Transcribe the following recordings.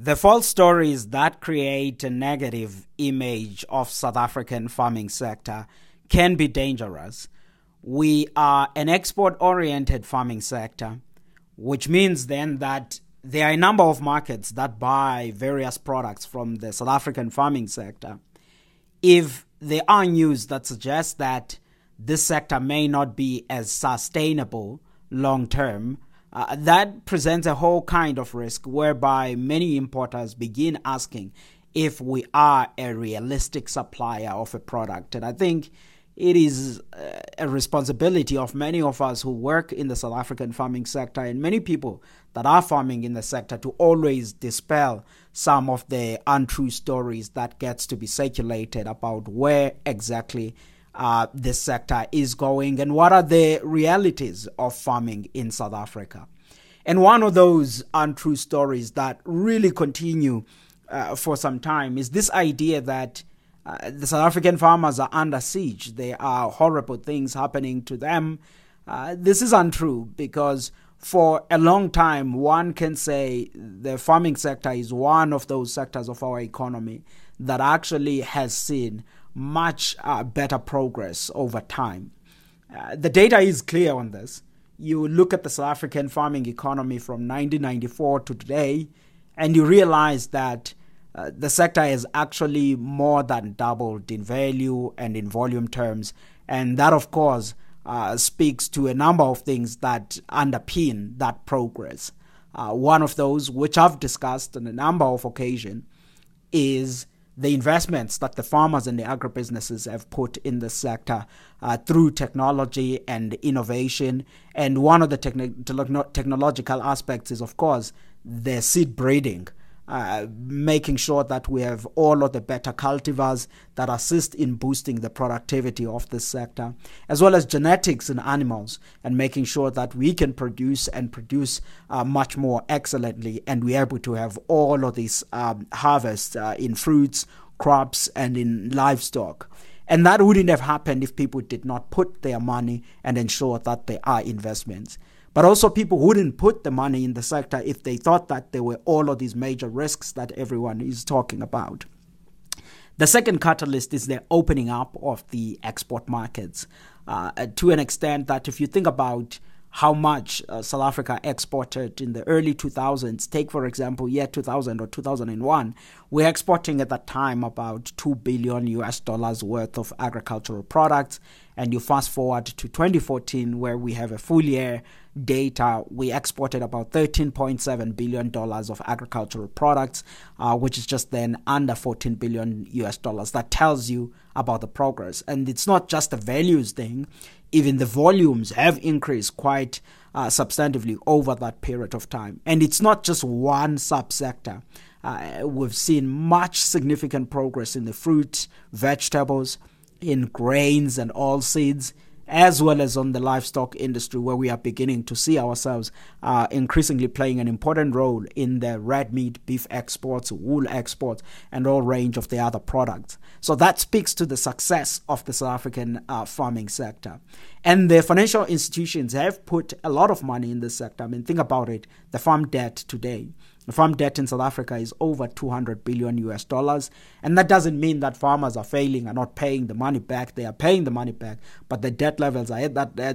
The false stories that create a negative image of South African farming sector can be dangerous. We are an export-oriented farming sector, which means then that there are a number of markets that buy various products from the South African farming sector. If there are news that suggests that this sector may not be as sustainable long-term, that presents a whole kind of risk whereby many importers begin asking if we are a realistic supplier of a product. And I think it is a responsibility of many of us who work in the South African farming sector and many people that are farming in the sector to always dispel some of the untrue stories that gets to be circulated about where exactly this sector is going and what are the realities of farming in South Africa. And one of those untrue stories that really continue for some time is this idea that the South African farmers are under siege. There are horrible things happening to them. This is untrue because for a long time, one can say the farming sector is one of those sectors of our economy that actually has seen much better progress over time. The data is clear on this. You look at the South African farming economy from 1994 to today, and you realize that the sector has actually more than doubled in value and in volume terms. And that, of course, speaks to a number of things that underpin that progress. One of those, which I've discussed on a number of occasions, is the investments that the farmers and the agribusinesses have put in the sector through technology and innovation. And one of the technological aspects is, of course, the seed breeding. Making sure that we have all of the better cultivars that assist in boosting the productivity of this sector, as well as genetics in animals and making sure that we can produce much more excellently, and we're able to have all of these harvests in fruits, crops, and in livestock. And that wouldn't have happened if people did not put their money and ensure that there are investments. But also people wouldn't put the money in the sector if they thought that there were all of these major risks that everyone is talking about. The second catalyst is the opening up of the export markets to an extent that if you think about how much South Africa exported in the early 2000s, take for example year 2000 or 2001, we're exporting at that time about $2 billion worth of agricultural products. And you fast forward to 2014 where we have a full year data, we exported about $13.7 billion of agricultural products, which is just then under $14 billion. That tells you about the progress. And it's not just a values thing. Even the volumes have increased quite substantively over that period of time. And it's not just one subsector. We've seen much significant progress in the fruit, vegetables, in grains and oilseeds, as well as on the livestock industry, where we are beginning to see ourselves increasingly playing an important role in the red meat, beef exports, wool exports, and all range of the other products. So that speaks to the success of the South African farming sector. And the financial institutions have put a lot of money in this sector. I mean, think about it. The farm debt today. The farm debt in South Africa is over $200 billion. And that doesn't mean that farmers are failing and not paying the money back. They are paying the money back. But the debt levels are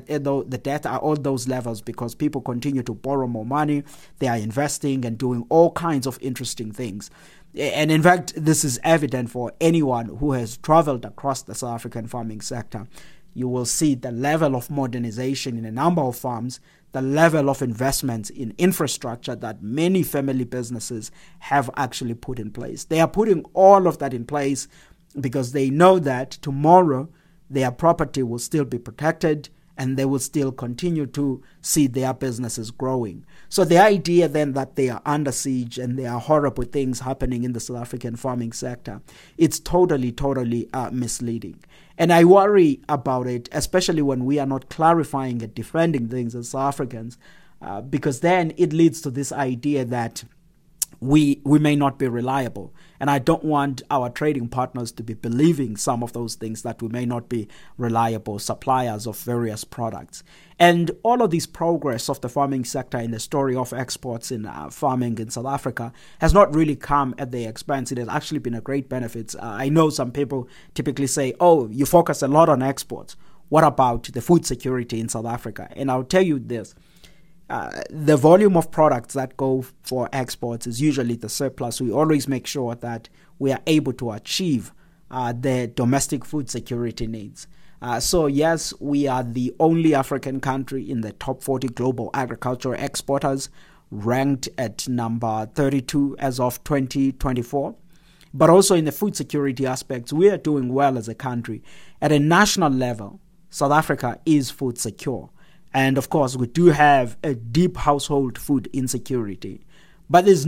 the debt are all those levels because people continue to borrow more money. They are investing and doing all kinds of interesting things. And in fact, this is evident for anyone who has traveled across the South African farming sector. You will see the level of modernization in a number of farms, the level of investments in infrastructure that many family businesses have actually put in place. They are putting all of that in place because they know that tomorrow their property will still be protected and they will still continue to see their businesses growing. So the idea then that they are under siege and there are horrible things happening in the South African farming sector, it's totally misleading. And I worry about it, especially when we are not clarifying and defending things as South Africans, because then it leads to this idea that we may not be reliable. And I don't want our trading partners to be believing some of those things, that we may not be reliable suppliers of various products. And all of this progress of the farming sector in the story of exports in farming in South Africa has not really come at the expense. It has actually been a great benefit. I know some people typically say, oh, you focus a lot on exports. What about the food security in South Africa? And I'll tell you this. The volume of products that go for exports is usually the surplus. We always make sure that we are able to achieve the domestic food security needs. So yes, we are the only African country in the top 40 global agricultural exporters, ranked at number 32 as of 2024. But also in the food security aspects, we are doing well as a country. At a national level, South Africa is food secure. And of course, we do have a deep household food insecurity. But that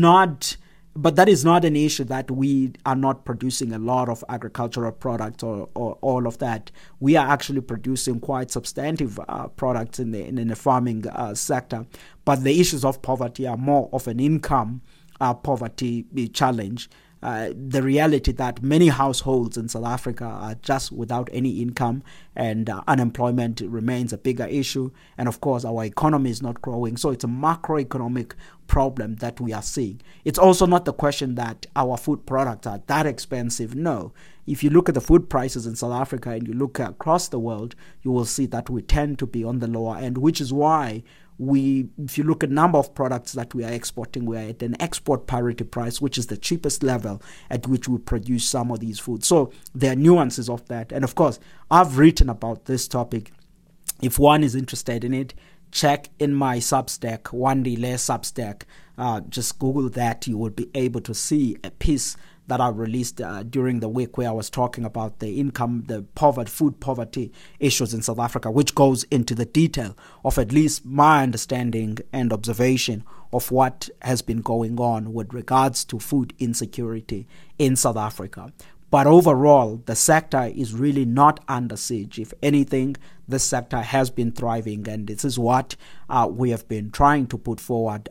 is not an issue that we are not producing a lot of agricultural products or all of that. We are actually producing quite substantive products in the farming sector. But the issues of poverty are more of an income poverty challenge. The reality that many households in South Africa are just without any income, and unemployment remains a bigger issue. And of course, our economy is not growing. So it's a macroeconomic problem that we are seeing. It's also not the question that our food products are that expensive. No. If you look at the food prices in South Africa and you look across the world, you will see that we tend to be on the lower end, which is why if you look at number of products that we are exporting, we are at an export parity price, which is the cheapest level at which we produce some of these foods. So there are nuances of that. And of course, I've written about this topic. If one is interested in it, check in my Substack, One Day Less Substack. Just Google that. You will be able to see a piece that I released during the week where I was talking about the food poverty issues in South Africa, which goes into the detail of at least my understanding and observation of what has been going on with regards to food insecurity in South Africa. But overall, the sector is really not under siege. If anything, this sector has been thriving, and this is what we have been trying to put forward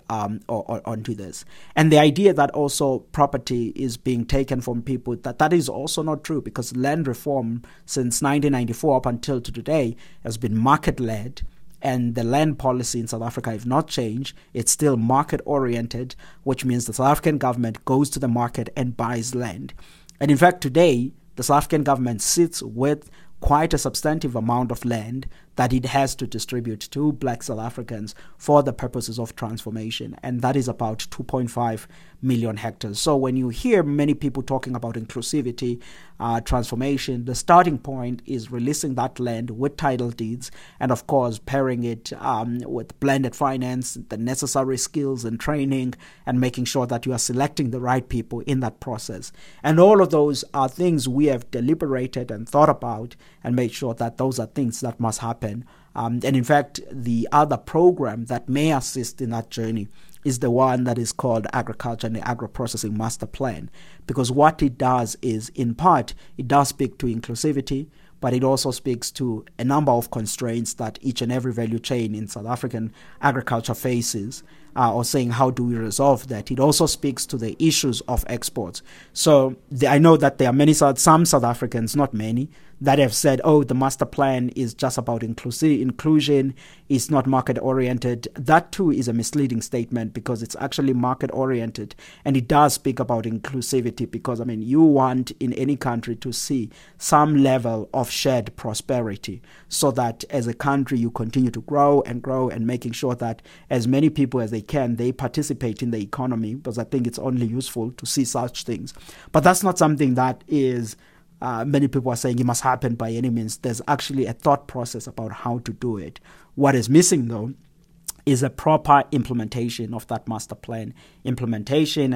onto this. And the idea that also property is being taken from people, that is also not true, because land reform since 1994 up until today has been market-led. And the land policy in South Africa, if not changed, it's still market-oriented, which means the South African government goes to the market and buys land. And in fact, today, the South African government sits with quite a substantive amount of land that it has to distribute to Black South Africans for the purposes of transformation. And that is about 2.5 million hectares. So when you hear many people talking about inclusivity, transformation, the starting point is releasing that land with title deeds, and of course pairing it with blended finance, the necessary skills and training, and making sure that you are selecting the right people in that process. And all of those are things we have deliberated and thought about and made sure that those are things that must happen. And in fact, the other program that may assist in that journey is the one that is called Agriculture and the Agro-Processing Master Plan. Because what it does is, in part, it does speak to inclusivity, but it also speaks to a number of constraints that each and every value chain in South African agriculture faces, or saying how do we resolve that. It also speaks to the issues of exports. So I know that there are some South Africans, not many, that have said, oh, the master plan is just about inclusion, it's not market-oriented. That too is a misleading statement, because it's actually market-oriented, and it does speak about inclusivity, because, you want in any country to see some level of shared prosperity, so that as a country you continue to grow and making sure that as many people as they can, they participate in the economy, because I think it's only useful to see such things. But that's not something that is many people are saying it must happen by any means. There's actually a thought process about how to do it. What is missing, though, is a proper implementation of that master plan, implementation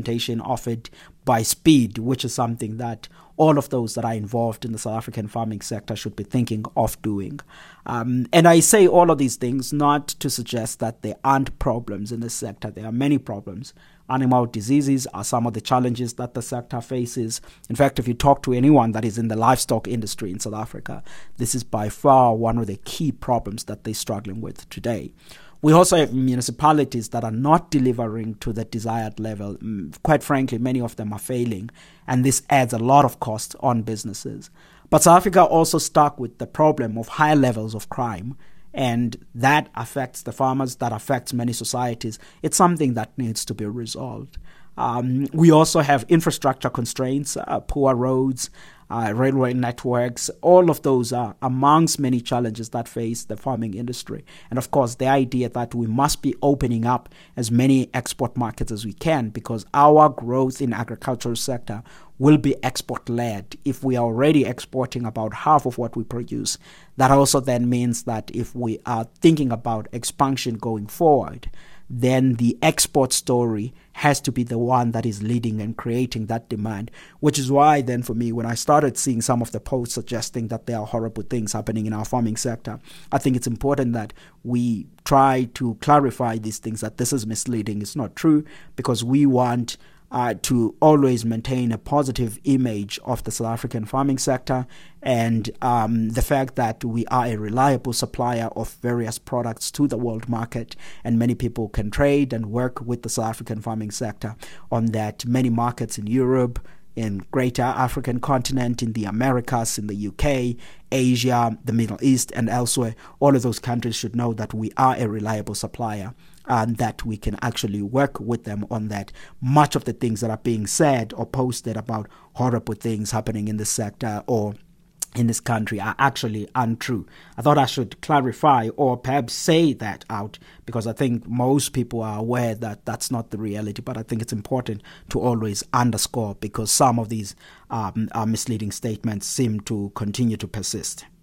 of it by speed, which is something that all of those that are involved in the South African farming sector should be thinking of doing. And I say all of these things not to suggest that there aren't problems in this sector. There are many problems. Animal diseases are some of the challenges that the sector faces. In fact, if you talk to anyone that is in the livestock industry in South Africa, this is by far one of the key problems that they're struggling with today. We also have municipalities that are not delivering to the desired level. Quite frankly, many of them are failing, and this adds a lot of cost on businesses. But South Africa also stuck with the problem of high levels of crime, and that affects the farmers, that affects many societies. It's something that needs to be resolved. We also have infrastructure constraints, poor roads, railway networks. All of those are amongst many challenges that face the farming industry. And of course, the idea that we must be opening up as many export markets as we can, because our growth in agricultural sector will be export-led. If we are already exporting about half of what we produce, that also then means that if we are thinking about expansion going forward, then the export story has to be the one that is leading and creating that demand, which is why then for me, when I started seeing some of the posts suggesting that there are horrible things happening in our farming sector, I think it's important that we try to clarify these things, that this is misleading, it's not true, because we want to always maintain a positive image of the South African farming sector, and the fact that we are a reliable supplier of various products to the world market, and many people can trade and work with the South African farming sector on that. Many markets in Europe, in greater African continent, in the Americas, in the UK, Asia, the Middle East, and elsewhere, all of those countries should know that we are a reliable supplier and that we can actually work with them on that. Much of the things that are being said or posted about horrible things happening in this sector or in this country are actually untrue. I thought I should clarify or perhaps say that out, because I think most people are aware that that's not the reality, but I think it's important to always underscore, because some of these misleading statements seem to continue to persist.